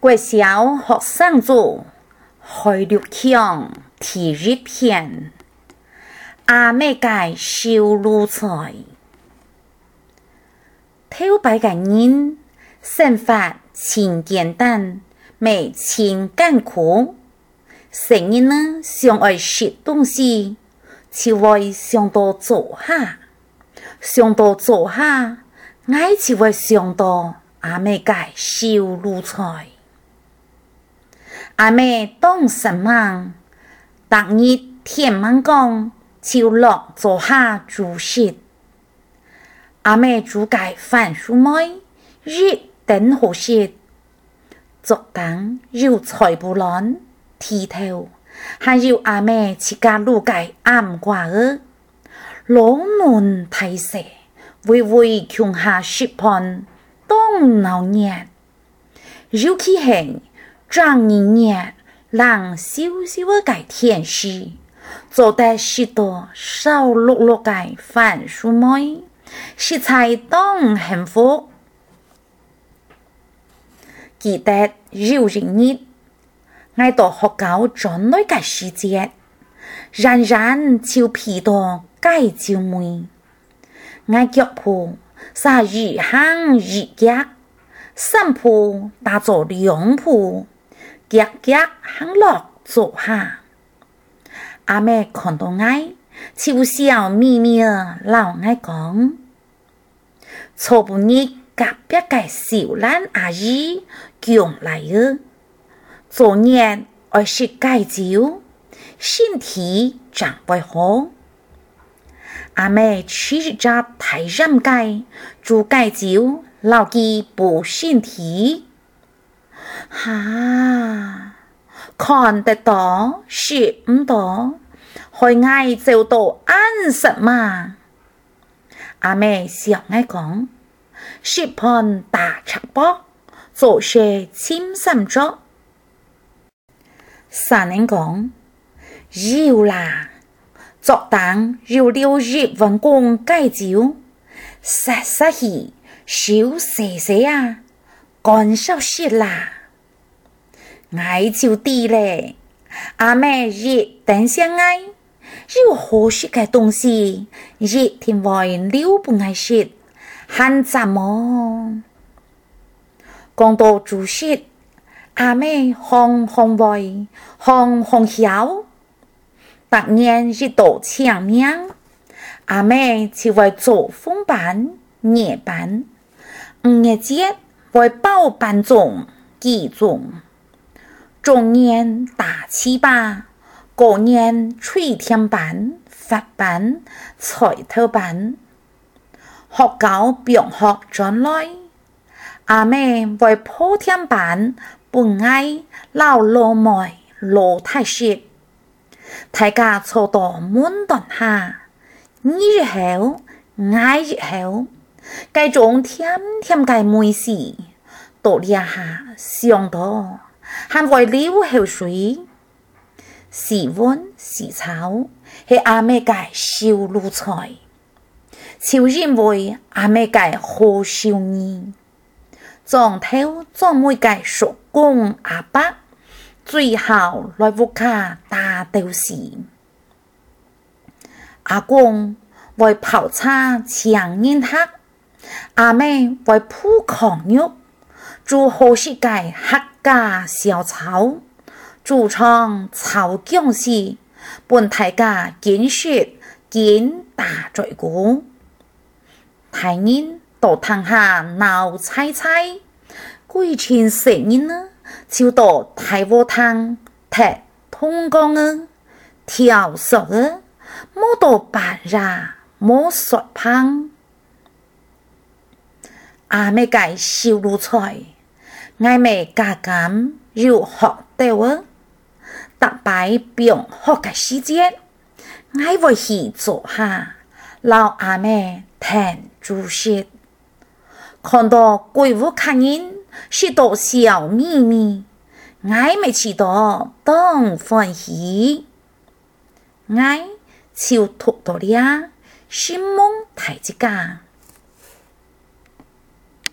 国小學生組許六強體育篇，阿妹界小路財，頭擺個人生活真簡單，未真艱苦。成日呢想愛食東西，就會想到做下，想到做下，我就會想到阿妹界小路財。阿妹當什麼？逐日聽人講，就落做下煮食。阿妹煮介番薯糜，熱等好食。昨當有菜不爛，剃頭，還有阿妹自家滷介暗瓜兒，老嫩大食，微微窮下食盤，當鬧熱。尤其係張年熱，人少少嘅天氣，做得許多燒碌碌嘅番薯糜，食材當幸福。記得有一日，我到學校轉來嘅時節，人就披到介紹妹，我腳步是一行一腳，三步打做兩步，腳行落做下。阿妹看到我，就笑眯眯地老我講，初半日隔壁嘅小蘭阿姨講來了，昨日愛食介紹，身體長不好。阿妹吃一隻大ram雞，煮介紹留佢補身體。看得到，食唔到，害我就到安實嘛。阿妹笑我講，食盤大尺薄，做些清心粥。三人講，有啦，昨當有6日運工介紹，實去少些啊，乾少些啦。我就知咧，阿妹熱等上愛，有好食嘅東西，熱天外留不愛食，還怎麼？講到煮食，阿妹烘胃，烘曉，突然一到清明，阿妹就會做風板、熱板，5月節會包板粽、雞粽。中年大糍粑，過年吹天板、發板、菜頭板，學校並學轉來，阿妹為鋪天板，本愛老老妹老太食，大家坐到滿堂下，你日後，我日後，該種甜嘅美事，到呢下想到。還會流口水，是溫是臭，係阿妹界小路財，就認為阿妹界好少年，撞頭撞妹界叔公阿伯，最後來屋卡打鬥時，阿公為泡茶搶煙黑，阿妹為鋪狂肉，做好食界黑家小炒，煮成炒薑絲，本大家見雪見大嘴鼓，大人到堂下鬧猜，歸前成人呢，就到大鍋湯踢通江啊，跳熟啊，冇到白呀，冇熟烹，阿妹介小路財。我妹家咁要學到啊，特擺並學嘅時節，我會去做下，老阿妹聽煮食，看到貴婦客人食到笑眯眯，我妹吃到當歡喜，我就讀到了，心夢大一家。